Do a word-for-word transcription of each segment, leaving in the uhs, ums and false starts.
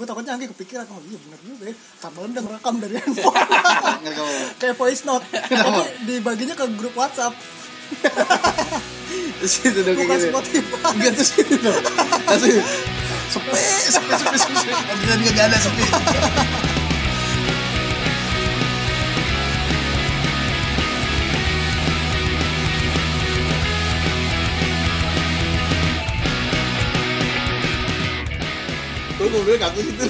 Gue takutnya Anggi kepikiran, oh iya bener juga ya, sama udah ngerekam dari handphone. Kayak voice note, tapi dibaginya ke grup WhatsApp. Terus itu dong bukan kayak gitu. Spotify. Enggak terus itu dong. Asli. Sepi, sepi, sepi, sepi. Ada juga gak ada sepi. Gue mobil kaku situ.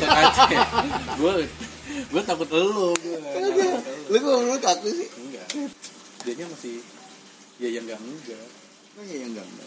Gue gue takut elu gue. Lu kok mobil kaku sih? Enggak. Dianya masih ya yang enggak enggak. Oh iya enggak enggak.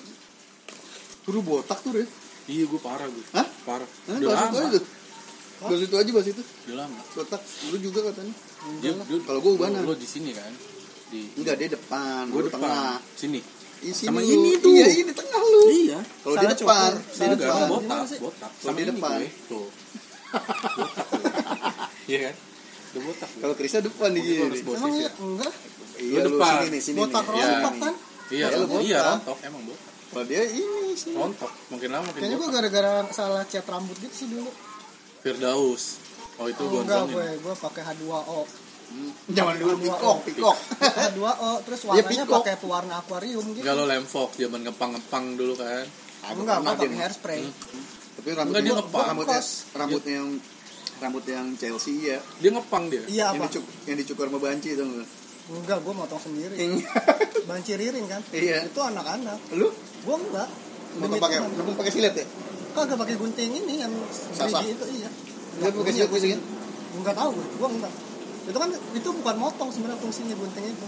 Turu botak tuh deh. Iya gue parah gue. Hah? Parah. Nah, Udah bahas itu lama. aja. Bahas itu aja bahas itu. Udah lama. Botak. Lu juga katanya. Dia, dia, kalau gue ubanan. Lu di sini kan? Di Enggak, dia depan, gue lu depan. tengah. Sini. Isi Sama lu. ini tuh. Iya, ini tengah lu. Iya. Kalau dia Salah depan, cukur. dia Salah depan. cukur. botak, Gimana sih? botak. Kalau Sama dia ini depan. gue. Tuh. Botak gue. Iya kan? Udah botak. gue. Kalau Krisnya depan di Gue sini. harus bos Emang ya. iya enggak? Iya, Lu lu depan. sini nih, sini Botak nih. rontok Iya. kan? Iya, Ya, lu rontok. Iya, botak. rontok emang botak. Kalau dia ini sih. Rontok. Makin lama makin Kayaknya gue botak. gara-gara salah cat rambut gitu sih dulu. Firdaus. Oh itu gue Enggak, nontonin. gue gue pakai H dua O. Jangan dulu H dua O. pikok, pikok. H dua O terus warnanya pikok. pakai pewarna akuarium gitu. Enggak lo lemfok zaman ngepang-ngepang dulu kan. Enggak, enggak pakai dia. hairspray. Tapi rambut Enggak, dia gua- ngepang. rambutnya Kos. rambutnya yang rambut yang Chelsea ya. Dia ngepang dia. Iya Yang apa? dicuk yang dicukur sama banci itu enggak? Enggak, gue motong sendiri. Banci riring kan? Iya. Itu anak-anak. Lu Gue enggak. mau Demi pakai Tuhan. lu pakai silet ya? Kagak pakai gunting ini yang Sasa. gigi itu iya. Lu pakai silet gue pusingin? Enggak tahu gue, gue enggak. Itu kan itu bukan motong sebenarnya fungsinya gunting itu.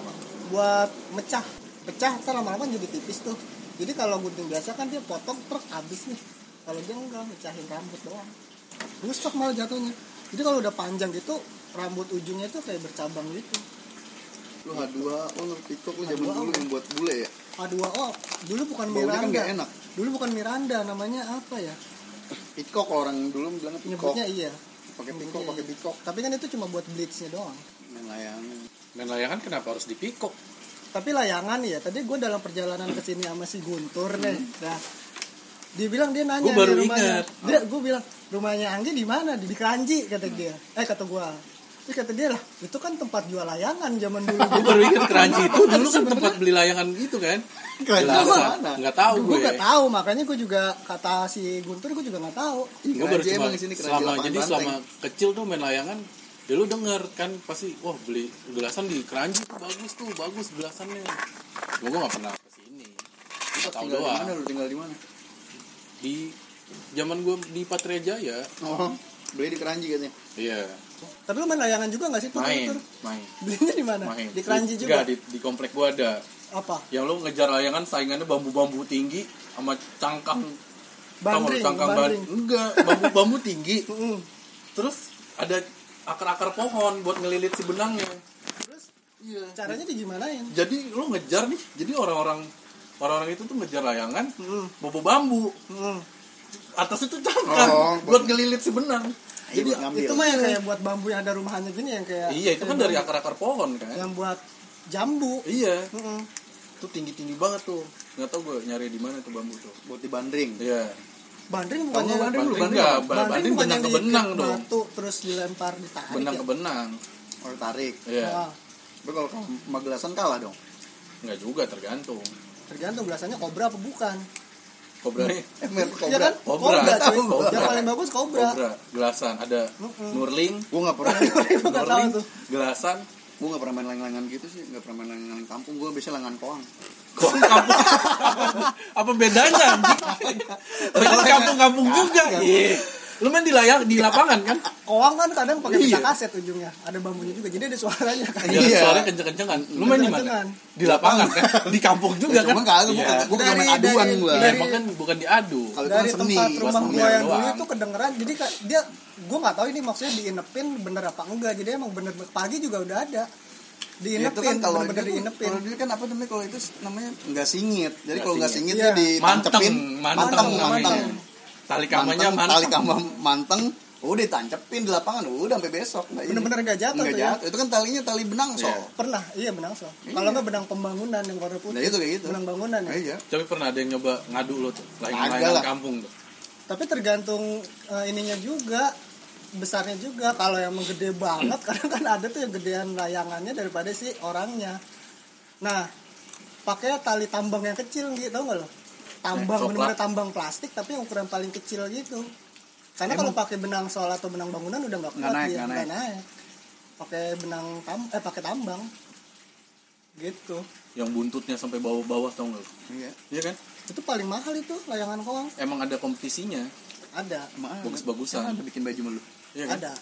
Buat mecah. Pecah ntar lama-lama jadi tipis tuh. Jadi kalau gunting biasa kan dia potong truk habis nih. Kalau dia enggak mecahin rambut doang. Rusak malah jatuhnya. Jadi kalau udah panjang gitu rambut ujungnya tuh kayak bercabang gitu. Lu H dua O lu pikok lu H zaman dua O. dulu yang buat bule ya. H dua O dulu bukan Baunya Miranda. kan nggak enak. Dulu bukan Miranda, namanya apa ya? Pikok orang dulu bilangnya pikok. Nyebutnya iya. Pakai pikok, Nyebutnya pakai iya. pikok. Tapi kan itu cuma buat bleachnya doang. Main layangan. Main layangan kenapa harus dipikok? Tapi layangan ya, tadi gue dalam perjalanan ke sini sama si Guntur nih. Nah, dia bilang dia nanya Gua baru di rumahnya. ingat. Dia gue bilang, "Rumahnya Anggi di mana?" Di Keranji kata dia. Eh kata gue. Terus kata dia lah, itu kan tempat jual layangan zaman dulu. Gue baru ingat Keranji itu dulu kan tempat beli layangan gitu kan. Keranji Jelasan. mana? Enggak tahu gue gue. gak tahu, makanya gue juga kata si Guntur gue juga gak tahu. Gue baru Keranji cuma emang di sini, Keranji selama lapangan jadi banteng. selama kecil tuh main layangan. Ya lu denger kan pasti wah beli gelasan di Keranji tuh bagus tuh, bagus gelasannya. Gue gak pernah kesini. Gue tahu Tinggal di mana doang. lu tinggal di mana? Di zaman gue di Patria Jaya. Oh, beli di Keranji katanya. Iya. Tapi lu main layangan juga gak sih tuh? Main, Guntur? main. Belinya di mana? Main. Di Keranji juga. Enggak, di, di komplek gua ada. Apa? Yang lu ngejar layangan saingannya bambu-bambu tinggi sama cangkang. Bandring, Tau nggak, cangkang bandring. ban- enggak, bambu-bambu tinggi. Mm-mm. Terus ada akar-akar pohon buat ngelilit si benangnya. Terus Iya. caranya digimanain? Jadi lu ngejar nih. Jadi orang-orang orang-orang itu tuh ngejar layangan Mm. bobo bambu. Mm. Atas itu cangkang Oh, buat ngelilit si benang. Jadi Jadi ngambil. Itu mah yang kayak buat bambu yang ada rumahannya gini yang kayak iya, itu kan kayak dari bambu. akar-akar pohon kan. Yang buat jambu. Iya. Mm-mm. Itu tinggi-tinggi banget tuh. Enggak tahu gue nyari di mana tuh bambu tuh. Buat di bandring. Iya. Bandring Tahu bukannya nggak bandring lu? Bandring Bandring enggak, apa? ba- bandring bukan benang yang ke diikat benang dong. batu terus dilempar ditarik. Benang ya? ke benang. Oh, tarik. Iya. Nah, Tapi kalau sama gelasan kalah dong. Enggak juga tergantung. tergantung belasannya kobra apa bukan. Kobra nih. Eh, merek Iya kan? kobra. Kobra. Kobra, cuy. Kobra. Yang paling bagus kobra. Kobra, gelasan ada Mm-mm. Nurling, Gua enggak pernah. Gua nggak tahu Nurling, tuh. gelasan. Gua enggak pernah main layangan gitu sih, enggak pernah main layangan kampung. Gua biasa layangan koang. Kok kampung? Apa bedanya anjing? Kalau kampung-kampung juga. Iya. Lu main di layar di lapangan kan? Koang kan kadang pakai Iya. pecah kaset ujungnya. Ada bambunya juga. Jadi ada suaranya kan. Iya. Iya. Suaranya kenceng-kencengan. Lu main di mana? Kenceng-kencengan. Di lapangan kan? Di kampung juga kan? Cuma kagak, gua Iya. kagak- gua kagak main Dari- aduan dari- gua. Iya, dari- emang kan bukan diadu. Kalau itu Dari kan seni, tempat buat rumah seni gua yang dulu doang. itu kedengeran. Jadi ka- dia gua nggak tahu ini maksudnya diinepin bener apa enggak. Jadi emang bener pagi juga udah ada. Ya, itu Diinepin, kan kalau bener-bener itu- diinepin. kalau dia kan apa namanya kalau itu namanya nggak singit. Jadi Nggak kalau nggak singit. singit dia Iya. ditancepin, Manteng, manteng, manteng manteng. namanya. Tali kamanya Manteng, manteng. tali kama manteng. Udah ditancepin di lapangan, udah sampai besok. Nggak ini. Bener-bener nggak jatuh Nggak tuh ya? jatuh. Itu kan talinya tali benang so. Iya. Pernah, iya benang so. Iya. Kalau nggak benang pembangunan yang warna putih. Nah itu kayak gitu. Benang bangunan ya. Nah, iya. Tapi pernah ada yang nyoba ngadu lo tuh, Kagak layangan lah. kampung tuh. Tapi tergantung uh, ininya juga, besarnya juga. Kalau yang gede banget, kadang kan ada tuh yang gedean layangannya daripada si orangnya. Nah, pakai tali tambang yang kecil gitu, tau nggak lo? Tambang, eh, bener-bener tambang plastik tapi yang ukuran paling kecil gitu. Karena kalau pakai benang sol atau benang bangunan udah nggak kuat naik, dia, nggak nggak naik. naik. Pakai benang tam, eh pakai tambang, gitu. Yang buntutnya sampai bawah-bawah tau nggak? Iya. Iya kan? Itu paling mahal itu layangan koang. Emang ada kompetisinya. Ada, Emang Bagus-bagusan. ada bikin baju malu. Iya kan? ada,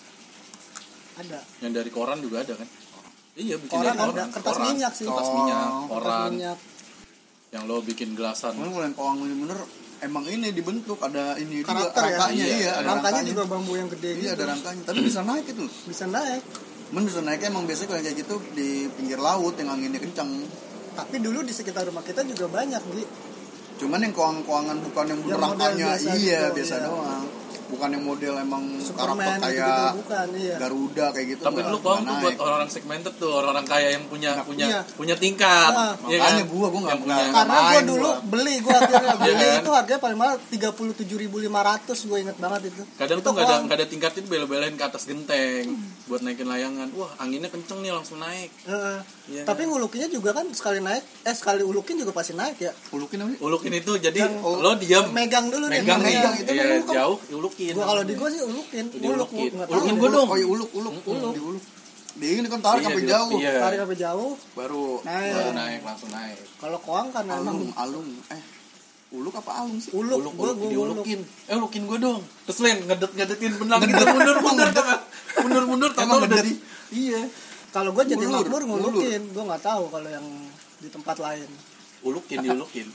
ada. Yang dari koran juga ada kan? Iya bikin Koran dari ada, koran. kertas Koran. minyak sih. Kertas Oh, minyak, Kertas koran. minyak. Yang lo bikin gelasan. Cuman kalau yang koang bener emang ini dibentuk ada ini juga Karakter ya? rangkanya, Iya, iya, ada Rangkanya rangkanya juga bambu yang gede Iya gitu. ada rangkanya, tapi bisa naik itu. Bisa naik. Men bisa naiknya emang biasanya kalau kayak gitu di pinggir laut yang anginnya kencang. Tapi dulu di sekitar rumah kita juga banyak, Gi. Cuman yang koang-koangan bukan yang Yang model rangkanya, biasa iya gitu, biasa iya. doang. Bukan yang model emang Superman karakter gitu, kayak bukan, iya. Garuda kayak gitu. Tapi nggak- dulu koang nggak tuh naik. buat orang-orang segmented tuh, orang-orang kaya yang punya Nah, punya iya. punya tingkat. Nah, Iya makanya kan? gua- gua nggak Yang pernah- punya- Karena gue main dulu gua. beli, gue akhirnya beli kan? itu harganya paling mahal tiga puluh tujuh ribu lima ratus, gue inget banget itu. Kadang itu tuh nggak ada koang. nggak ada tingkat itu bela-belain ke atas genteng buat naikin layangan. Wah anginnya kenceng nih langsung naik. Heeh. Iya. Tapi ngulukinnya juga kan sekali naik, eh sekali ulukin juga pasti naik ya. Ulukin apa sih? Ulukin itu jadi Yang- lo diam Megang dulu nih, megang nih megang itu iya, memang kamu- jauh ulukin. Gue kalau di gue sih ulukin, Di uluk, ulukin. nggak Ulukin tahu. gua dong. Oh iya uluk uluk Uluk. di uluk. Dia ini kan tarik Iya, sampai di- jauh. iya. Tarik sampai jauh. Baru Naik. Baru naik langsung naik. Kalau koang kan alung emang alung eh uluk apa alung sih? uluk, Uluk, gue uluk, gue uluk. diulukin. Eh ulukin gue dong. Terus lo yang ngedet ngedetin benang gitu mundur mundur kan. Mundur mundur Emang tahu udah ngedet? di iya. Kalau gue jadi Ulur, makmur ulur. ngulukin, gue nggak tahu kalau yang di tempat lain. Ulukin diulukin.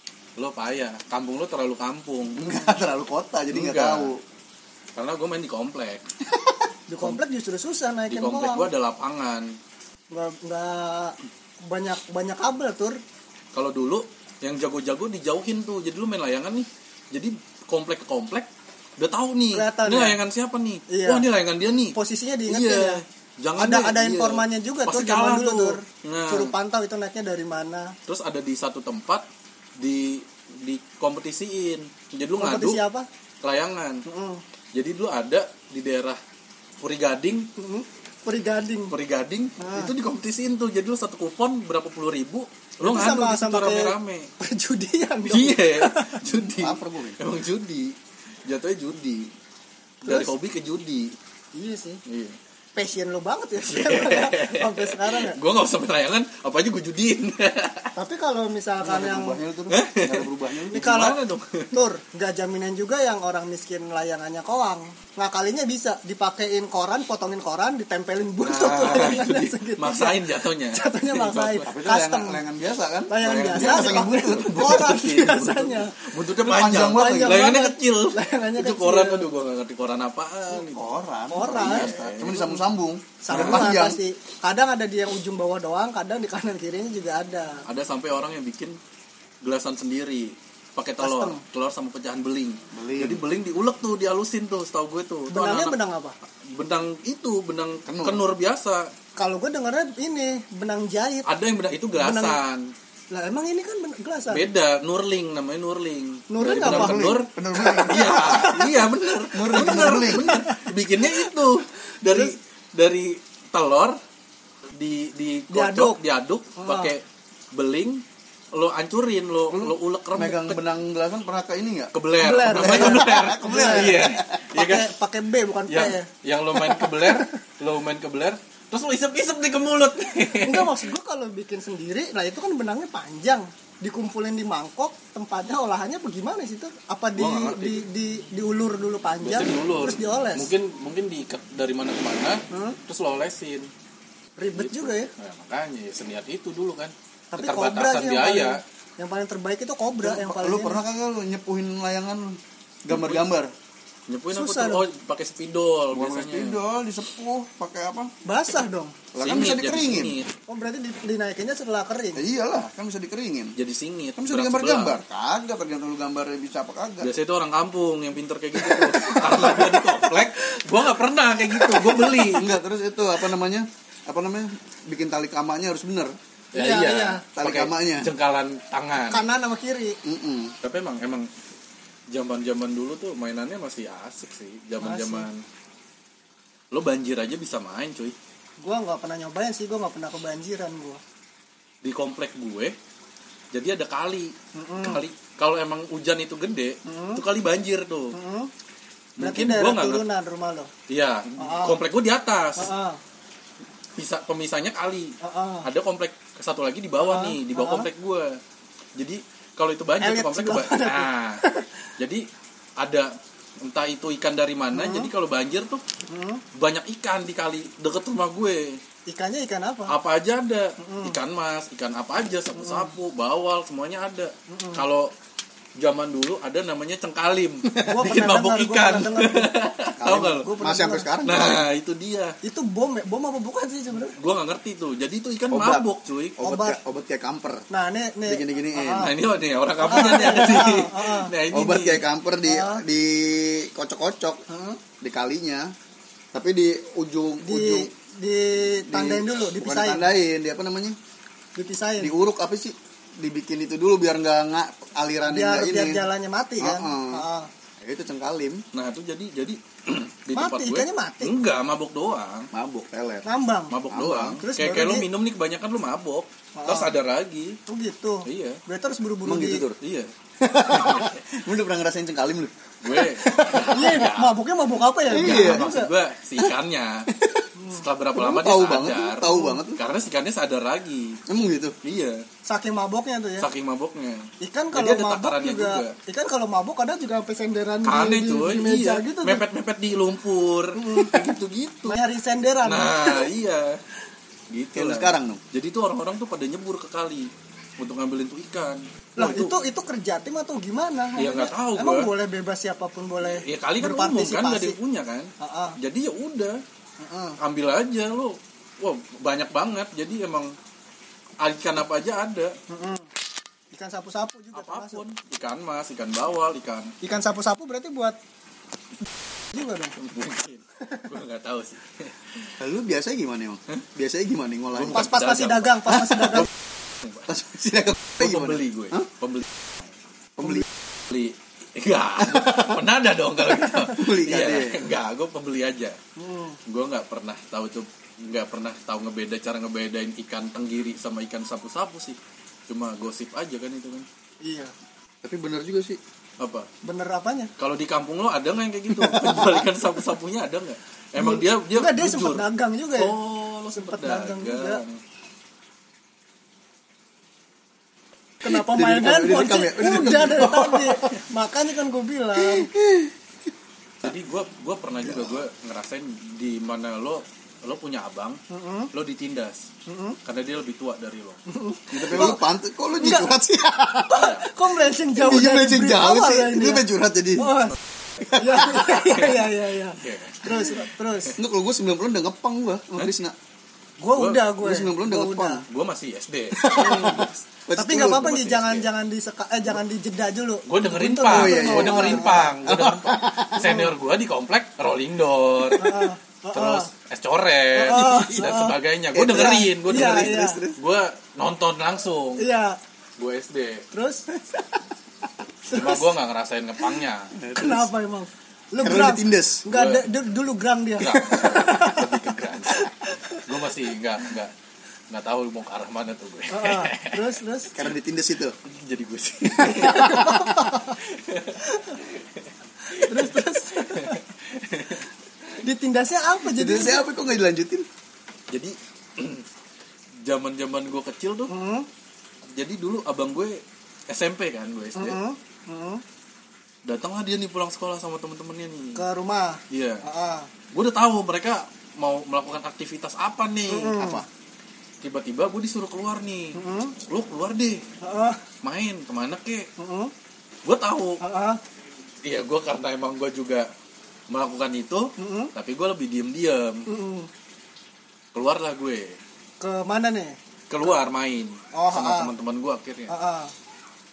Lo payah. Kampung lo terlalu kampung. Enggak terlalu kota jadi nggak Enggak. tahu. Karena gue main di komplek. Di komplek justru susah Di naikin komplek koang. gue ada lapangan. Nggak nggak banyak banyak kabel tur. Kalau dulu yang jago-jago dijauhin tuh. Jadi lu main layangan nih. Jadi komplek ke komplek udah tahu nih. Kelihatan Ini ya? layangan siapa nih? Iya. Wah, ini layangan dia nih. Posisinya diingetin Iya. ya. Jangan ada deh, ada iya. informannya juga Pasti tuh zaman kalah dulu tuh. tur. Nah. Suruh pantau itu naiknya dari mana. Terus ada di satu tempat di di kompetisiin. Jadi lu ngadu Kompetisi apa? layangan. Heeh. Jadi dulu ada di daerah Puri Gading, Heeh. Puri Gading. Puri Gading Ah. itu dikompetisiin tuh. Jadi lu satu kupon berapa puluh ribu, lu Itu ngadu sama di situ sama kayak rame-rame. perjudian dong. Iya, judi. Lapar gue. Emang judi. Jatuhnya judi. Dari Terus? hobi ke judi. Iya sih. Iya. Passion lo banget ya sekarang ya. Sampai sekarang ya. Gue nggak usah main layangan, apa aja gue judiin. Tapi kalau misalkan yang Berubahnya lu tuh. Nggak ada berubahnya lu. ini kalau Gimana dong? tur nggak jaminan juga yang orang miskin layangannya koang. Ngakalinya bisa dipakein koran, potongin koran, ditempelin buntut Nah, itu layangannya dia. segitu. Maksain jatuhnya. Jatuhnya maksain. Tapi itu Custom. layangan, layangan biasa kan? Layangan Layangan biasa biasa, dipakein buntut. koran Iya, biasanya. Buntutnya Panjang panjang, banget. Panjang layangannya banget. kecil. Layangannya Itu kecil. koran, aduh gue nggak ngerti koran apaan. Koran. Koran. Biasa. Cuma disambung-sambung. Sambungan panjang. pasti. Kadang ada di yang ujung bawah doang, kadang di kanan kirinya juga ada. Ada sampai orang yang bikin gelasan sendiri pakai telur, Custom. telur sama pecahan beling. Beling. Jadi beling diulek tuh, dihalusin tuh, setahu gue tuh. Itu Benangnya anak-anak- benang apa? benang itu, benang Kenur. kenur, biasa. Kalau gue dengarnya ini benang jahit. Ada yang benang itu gelasan. Lah emang ini kan ben- gelasan. Beda, nurling namanya nurling. Nurling Dari benang apa? kenur. Bener bener. Iya, iya bener. Nurling, bener, nurling. bener. Bikinnya itu dari dari telur di di Diaduk. kocok, diaduk, Oh. pakai beling, lo ancurin, lo lo ulek rem Megang ke, benang gelasan pernah ke ini nggak? kebeler. Kebeler. Namanya kebeler. Kebeler. Iya. Iya kan? Pakai pakai B bukan P Yang ya. yang lo main kebeler, lo main kebeler, terus lo isep-isep nih ke mulut. Enggak, maksud gue kalau bikin sendiri, nah itu kan benangnya panjang, dikumpulin di mangkok, tempatnya olahannya bagaimana sih tuh? Apa di Gua nggak ngerti. di, di diulur dulu panjang, Biasanya diulur. terus dioles? Mungkin mungkin diikat dari mana ke mana, Hmm? terus lo olesin. Ribet Gitu. juga ya. Nah, makanya ya, seniat itu dulu kan. Tapi kobra Keterbatasan sih yang biaya. paling, yang paling terbaik itu kobra yang paling. Lu ini. pernah kagak lu nyepuhin layangan lu? Gambar-gambar. Nyepuin apa Susah tuh? dong. Oh, pakai spidol Bukan biasanya. spidol, disepuh, pakai apa? Basah dong. Lah kan bisa Singit, jadi dikeringin. singit. Oh berarti di, dinaikinnya setelah kering. Ya iyalah, kan bisa dikeringin. Jadi singit. Kan bisa berat digambar-gambar. sebelah. Kagak tergantung lu gambarnya bisa apa kagak. Biasanya itu orang kampung yang pinter kayak gitu tuh. Karena gua di komplek, gua nggak pernah kayak gitu. Gua beli. Enggak, terus itu apa namanya? Apa namanya? Bikin tali kamanya harus bener. Ya Iya, iya. iya. Tali Pakai kamanya. jengkalan tangan. Kanan sama kiri. Mm-mm. Tapi emang emang zaman-zaman dulu tuh mainannya masih asik sih. Zaman-zaman lo banjir aja bisa main, cuy. Gua nggak pernah nyobain sih, gua nggak pernah kebanjiran gua. Di komplek gue, jadi ada kali. Mm-mm. Kali kalau emang hujan itu gede, Mm-mm. itu kali banjir tuh. Mm-hmm. Berarti Mungkin daerah gua nggak turunan rumah lo. Iya, Oh. komplek gue di atas. Heeh. Bisa pemisahnya kali. Heeh. Ada komplek satu lagi di bawah Uh-uh. nih, di bawah Uh-uh. komplek gue. Jadi kalau itu banjir Elit komplek sebelah keba- nah, jadi ada entah itu ikan dari mana. Hmm. Jadi kalau banjir tuh Hmm. banyak ikan di kali deket rumah gue. Ikannya ikan apa? Apa aja ada, Hmm. ikan mas, ikan apa aja, sapu-sapu, bawal, semuanya ada. Hmm. Kalau zaman dulu ada namanya cengkalim, Gua bikin pernah mabuk dengar, gua ikan. pernah dengar. Tahu nggak lo? Gua pernah Masih sampai dengar. sekarang. Nah itu dia. Itu bom ya? Bom apa bukan sih sebenarnya? Gua nggak ngerti tuh. Jadi itu ikan Obat. mabuk, cuy. Obat Obat. kayak, obat kayak kamper. Nah, nih nih. Digini-giniin. Ah, Nah ini nih orang kampungnya nih ada Ah, nih. ah, ah. Nah ini Obat nih. kayak kamper di Ah. di kocok-kocok Hmm. di kalinya. Tapi di ujung Di ujung ditandain dulu, bukan dipisahin. ditandain, di apa namanya? Dipisahin. Diuruk apa sih? Dibikin itu dulu biar nggak nggak alirannya biar nggak biar ini. jalannya mati kan. Ah, ah. Ah. Ya, itu cengkalim, Nah itu jadi jadi di Mati, tempat gue. ikannya mati? Enggak, mabuk doang. mabuk, teler. Ngambang. Mabuk Mabuk. doang. Terus kayak baru kayak lu di- minum nih kebanyakan lu mabuk. Ah. Terus ada lagi. Oh gitu. Iya. Berarti harus buru-buru Emang di. gitu, Tur? Iya. Lu udah pernah ngerasain cengkalim lu? Gue Iya, mabuknya mabuk apa ya? Iya. Mabuk maksud nggak? gue si ikannya. Setelah berapa Lu lama dia tahu sadar. banget, lu tahu banget lu. Karena si ikannya sadar lagi. Emang gitu? Iya. Saking maboknya tuh ya. Saking mabuknya. Ikan Jadi kalau ada mabuk takarannya juga, juga. ikan kalau mabuk ada juga sampai senderan Aneh di, di, cuy. di meja Iya. gitu tuh. Mepet-mepet di lumpur. Kayak gitu-gitu. Nyari senderan. Nah, iya. Gitu Kayak lu lah. sekarang dong. Jadi tuh orang-orang tuh pada nyebur ke kali untuk ngambilin tuh ikan. Lah Wah, itu itu kerja tim atau gimana? Iya, nggak tahu Emang gua. boleh bebas siapapun boleh. ya kali kan umum kan gak ada yang punya kan. Heeh. Jadi ya udah, Heeh. ambil aja lo. Wah, banyak banget. Jadi emang ikan apa aja ada. Heeh. Ikan sapu-sapu juga termasuk. Apapun, ikan mas, ikan bawal, ikan Ikan sapu-sapu berarti buat juga dong. mungkin. Gue nggak tahu sih. Lalu biasanya gimana emang? Biasanya gimana ngolahnya? Pas pas masih dagang, pas masih dagang. Pas sih dagang Gue gimana? pembeli gue. Hah? Pembeli. Pembeli. Pembeli. Enggak. Pernah ada dong kalau gitu. Beli Iya, kade. enggak, gue pembeli aja. Hmm. Gue nggak pernah tahu tuh, nggak pernah tahu ngebeda cara ngebedain ikan tenggiri sama ikan sapu-sapu sih. Cuma gosip aja kan itu kan. Iya. Tapi benar juga sih. Apa? Bener apanya? Kalau di kampung lo ada nggak yang kayak gitu? Penjual ikan sapu-sapunya ada nggak? Emang dia dia Enggak, dia jujur? sempat dagang juga ya. Oh, lo Sempet sempet dagang dagang. juga. Kenapa Udah main direkam, handphone udah direkam sih? ya? Udah direkam. Udah dari tadi. Makanya kan gue bilang. Jadi gue gue pernah juga gue ngerasain di mana lo lo punya abang, Heeh. lo ditindas Heeh. karena dia lebih tua dari lo. Ya, tapi lu pantas, kok lu Enggak. curhat sih? Kok melenceng jauh Iya dari melenceng berita jauh awal sih. ya ini Itu ya? pengen curhat jadi. Oh. Ya, ya, ya, ya, ya. Iya. Terus, terus. Enggak, kalau gue sembilan puluh udah ngepang gua sama Krisna. Gue Gua- udah, gue. gua sembilan puluh udah Gua ngepang. Gue masih S D. Tapi nggak apa-apa nih, masih jangan S D. jangan diseka, eh jangan dijeda dulu. Gue dengerin Untuk- pang, Oh, iya, iya. gue dengerin pang, gue dengerin pang. Senior gue di komplek Rolling Door, Heeh. terus es coret Oh, dan oh. sebagainya. Gue Iya, dengerin, gue iya, dengerin, iya. gue nonton langsung. Iya. Gue S D, Terus cuma gue nggak ngerasain ngepangnya. kenapa emang? Lu Karena gram? ditindas. Enggak, Gua- d- d- dulu gram dia. Enggak, lebih ke grand. Gue masih nggak nggak nggak tahu mau ke arah mana tuh gue. Heeh. Terus, terus. Karena ditindas itu. Jadi gue sih. Terus, terus. Ditindasnya apa jadi? Jadi saya apa kok nggak dilanjutin? Jadi zaman-zaman gue kecil tuh, Hmm. jadi dulu abang gue S M P kan, gue S D. Hmm. Hmm. Datanglah dia nih pulang sekolah sama temen-temennya nih. Ke rumah. Iya. Heeh. Gue udah tahu mereka mau melakukan aktivitas apa nih. Mm-mm. Apa? Tiba-tiba gue disuruh keluar nih. Heeh. Lu keluar deh, Heeh. main kemana kek? Heeh. Gue tahu. Heeh. Iya, gue karena emang gue juga melakukan itu, Mm-mm. tapi gue lebih diem-diem. Heeh. Keluarlah gue, Ke mana nih? keluar main Oh, sama ah. teman-teman gue akhirnya. Heeh.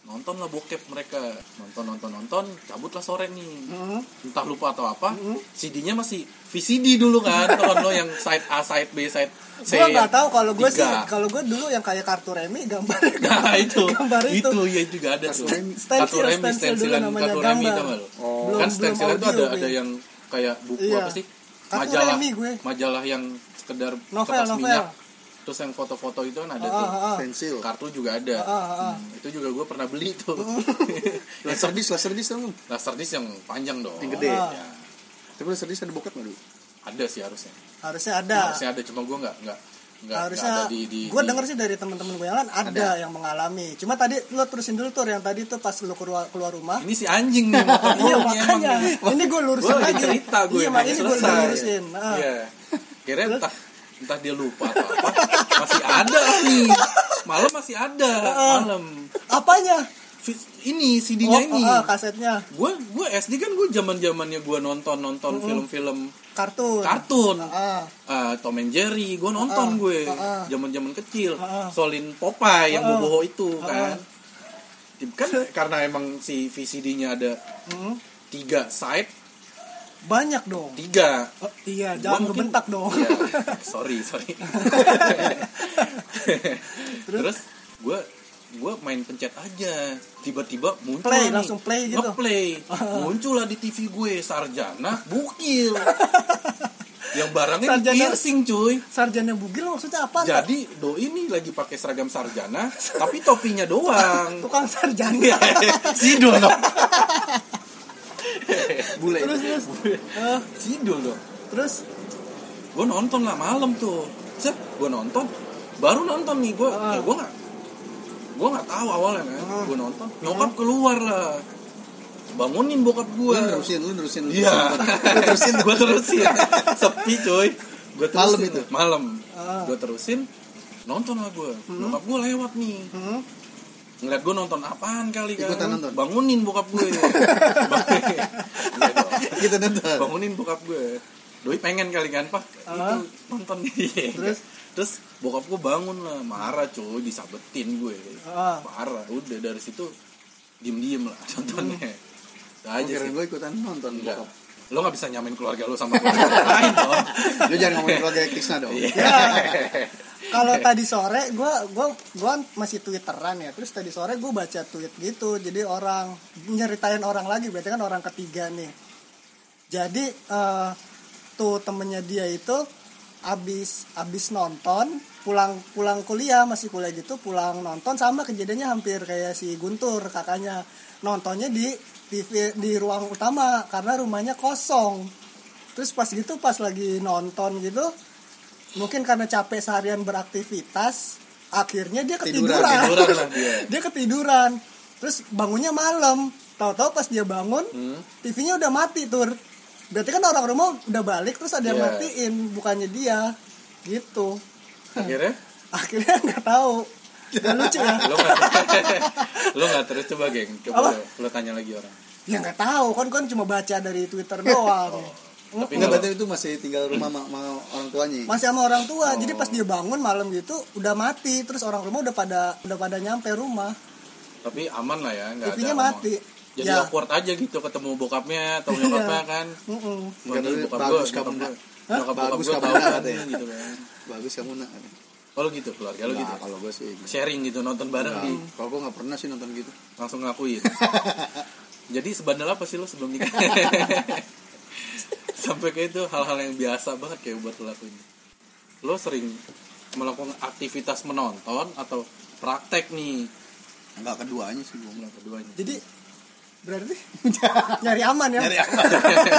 nonton lah bokep mereka, nonton nonton nonton cabutlah sore nih, Mm. entah lupa atau apa, Mm. C D-nya masih V C D dulu kan, teman lo yang side A, side B, side C. Gue nggak tahu kalau gue sih, tiga. kalau gue dulu yang kayak kartu remi gambar. Nah itu, gambar itu. itu ya juga ada tuh. Stensil, Kartu remi, stensil dulu stensilan namanya, kartu remi gambar. tau gak lo? Oh. Kan Belum- stensilan belum tuh ada audio, ada gue. yang kayak buku Iya. apa sih? Kartu Majalah, remi gue. majalah yang sekedar Novel, kertas novel. minyak. Terus yang foto-foto itu kan ada Ah, tuh. ah, ah. Pensil. Kartu juga ada. Ah, ah, ah. Hmm, itu juga gue pernah beli tuh. Laser disc, laser disc tau lu? Laser disc yang panjang dong. Yang gede. Ah. Ya, Tapi laser disc ada bokep nggak dulu? ada sih harusnya. Harusnya ada. Harusnya ada, cuma gue nggak nggak nggak Harusnya nggak ada di di. gue di- denger sih dari teman-teman gue yang lain ada, Ada. yang mengalami. Cuma tadi lo terusin dulu tuh yang tadi tuh pas lo keluar keluar rumah. Ini si anjing nih motor Iya gua nih makanya. emang. Ini gue lurusin Gue lagi lagi. cerita gue. Iya, belum makanya ini gue selesai. lurusin. Ah. Iya. Kira entah entah dia lupa atau apa. Masih ada nih. Malam masih ada. Malam. Apanya? Vi- Ini C D-nya Oh, ini. ah, kasetnya. Gue gue S D kan gue zaman zamannya gue nonton nonton film-film Kartun. kartun. Ah, Ah, Tom and Jerry, gue nonton Ah, gue, ah, ah. zaman-zaman kecil, Ah, ah. Solin Popeye yang Ah, ah. boboho itu Ah, kan, kan karena emang si V C D-nya ada hmm. tiga side, Banyak dong. tiga, Oh, iya, Gua jangan mungkin- ngebentak dong. Iya, sorry sorry. Terus gue gue main pencet aja, tiba-tiba muncul Play, nih, langsung play gitu. ngeplay, muncul lah di T V gue Sarjana Bukil, yang barangnya di Sarjana- piercing cuy. Sarjana bugil maksudnya apa? Jadi doi ini lagi pakai seragam sarjana, tapi topinya doang. Tukang sarjana. Iya, sidul dong. Bule. Terus terus. Eh, Sidul dong. terus Gue nonton lah malam tuh. Set, gue nonton. Baru nonton nih gue. Ah. Ya gue nggak, gue nggak tahu awalnya kan. Ah. Gue nonton. Nyokap keluar lah. Bangunin bokap gue. Lu nerusin, lu nerusin. lu Iya. nerusin. Lu terusin. Gue terusin. Sepi coy. Gue terusin. Malam itu? Malam. Ah. Gue terusin. Nonton lah gue. Nyokap gue lewat nih. hmm, Ngeliat gue nonton apaan kali kan. Ikutan nonton. Bangunin bokap gue. Bangunin. Iya dong. Gitu nonton. Bangunin bokap gue. Doi pengen kali kan, Pak. Ah. Itu nonton nih. Terus? Terus bokap gue bangun lah, marah cuy, disabetin gue. Ah. Parah. Udah dari situ diem-diem lah nontonnya. Udah aja Kira sih. gue ikutan nonton Enggak. bokep. Lo gak bisa nyamain keluarga lo sama keluarga lain dong. Lu jangan ngomongin keluarga Krisna dong. Iya. kalau tadi sore gue gua gua masih twitteran ya. Terus tadi sore gue baca tweet gitu. Jadi orang nyeritain orang lagi, berarti kan orang ketiga nih. Jadi eh, tuh temennya dia itu abis abis nonton pulang pulang kuliah masih kuliah gitu pulang nonton sama kejadiannya hampir kayak si Guntur kakaknya nontonnya di T V di ruang utama karena rumahnya kosong. Terus pas gitu pas lagi nonton gitu mungkin karena capek seharian beraktivitas akhirnya dia Tiduran, ketiduran tiduran lah dia. dia ketiduran terus bangunnya malam tahu-tahu pas dia bangun Hmm. T V-nya udah mati tur berarti kan orang rumah udah balik terus ada yang Iya. matiin bukannya dia gitu Akhirnya akhirnya nggak tahu. Nggak lucu ya lo gak lo gak terus coba geng coba Apa? lo, lo tanya lagi orang. ya nggak tahu kan kan cuma baca dari Twitter doang. Oh, tapi Enggak, kalau- berarti itu masih tinggal rumah sama, sama orang tuanya. Masih sama orang tua Oh. jadi pas dia bangun malam gitu udah mati terus orang rumah udah pada udah pada nyampe rumah tapi aman lah ya, nggak ada T V-nya ngomong. mati. Jadi Ya. awkward aja gitu ketemu bokapnya atau nyokapnya kan. Mm-mm. Wah, Nggak ini tahu, bokap bagus gue, kamu, nyokap nak. gue. Nyokap bokap Bagus gue kamu, tahu nak, kan katanya. gitu kan. Bagus kamu nak. Oh lo gitu keluarga lo gitu. Nah, kalau gue sih. Sharing gitu nonton bareng Nah, di kalau gue nggak pernah sih nonton gitu. langsung ngakuin. Jadi sebandel apa sih lo sebelum nikah? Sampai kayak itu hal-hal yang biasa banget kayak buat lo lakuin. Lo sering melakukan aktivitas menonton atau praktek nih? Enggak, keduanya sih gue. Yang keduanya. Jadi berarti nyari aman ya. Nyari apa?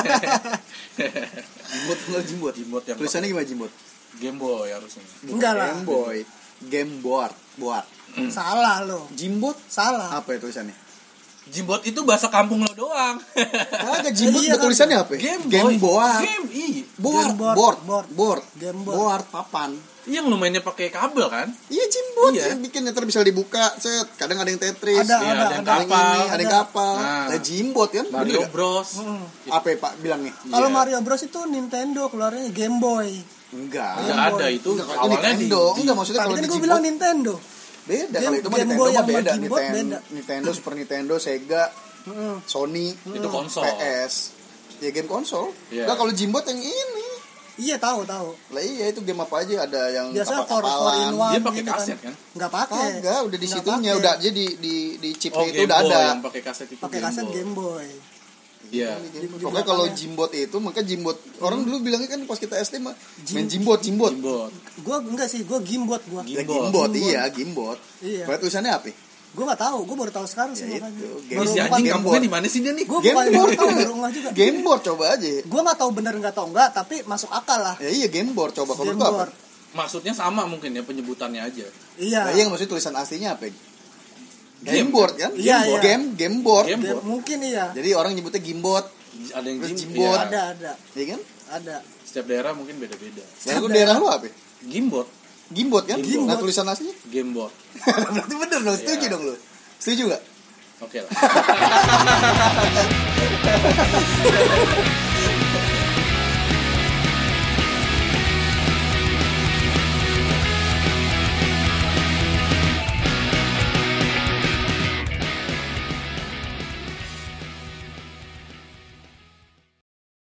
Jimbot enggak jimbot. Jimbot yang Tulisannya gimana jimbot? Game Boy harusnya. Bukan Enggak lah. Game Boy. Game board, board. Salah lo. Jimbot Salah. apa ya tulisannya? Jimbot itu bahasa kampung lo doang. Kagak jimbot Iya, kan. tulisannya apa? Game Boy. Game board. Game i. Board, Game board, board, board. board, Game board. board, papan. Yang lu mainnya pakai kabel kan? Iya jimbot, Iya. yang bikin ntar bisa dibuka, set. Kadang ada yang Tetris, Ada, Iya, ada, ada yang ada. ada yang kapal. ini, ada yang Ada. kapal. Nah. Nah, jimbot kan? Mario Bener nggak? Bros. Mm. Apa ya Pak bilangnya? Kalau Iya. Mario Bros itu Nintendo keluarnya Game Boy. Enggak. Enggak ada itu Enggak, awalnya di, Nintendo. di Enggak, maksudnya Tadi kalau kan di gue jimbot, bilang Nintendo. Beda Game- kalau itu mah Game Nintendo Boy mah sama beda. Game Boy Nintendo, beda. Nintendo, Super Nintendo, Sega, Heeh. Sony, Itu konsol. P S. Ya game konsol. Iya. Nah kalau Jimbot yang ini. Iya tahu tahu. Lah iya itu game apa aja ada yang Biasanya for for in kapal-kapalan. one. Dia pakai gitu kaset kan? Nggak pakai. Kagak, udah di Nggak situnya pakai. udah jadi di di chipnya Oh, itu Game udah Boy ada. yang pakai kaset itu. Pakai kaset Game Boy. Iya. Di- Di- di Pokoknya kalau belakangnya. Jimbot itu maka Jimbot orang dulu bilangnya kan pas kita S D mah main Jimbot Jimbot. Gimbot. Gua enggak sih, gua gimbot gua. Ya, Gimbot. Gimbot iya Gimbot. Iya. Pokoknya tulisannya apa? Gua nggak tahu, gua baru tahu sekarang sih Ya makanya. itu, Ini Baru si empat anjing Game kampungnya Boy. di mana sih dia nih? Gua Game bukan Boy. baru tahu baru ngeh juga. Gameboard coba aja. Gua nggak tahu bener nggak tahu enggak, tapi masuk akal lah. Ya iya Gameboard coba kalau itu apa? Gameboard. Maksudnya sama mungkin ya penyebutannya aja. Iya. Nah, iya maksudnya tulisan aslinya apa? Game. Gameboard kan? Iya, Gameboard. iya. Game Gameboard. Game. Game- mungkin iya. Jadi orang nyebutnya Gimbot, Ada yang Terus Gim- Jimbot. iya. Ada ada ya kan? ada. Setiap daerah mungkin beda-beda. Dan lu daerah lu apa? Gimbot, Gimbot kan? Gimbot. Nah tulisan aslinya? Gamebot. Berarti bener dong, setuju Iya. dong lu. Setuju gak? Oke lah.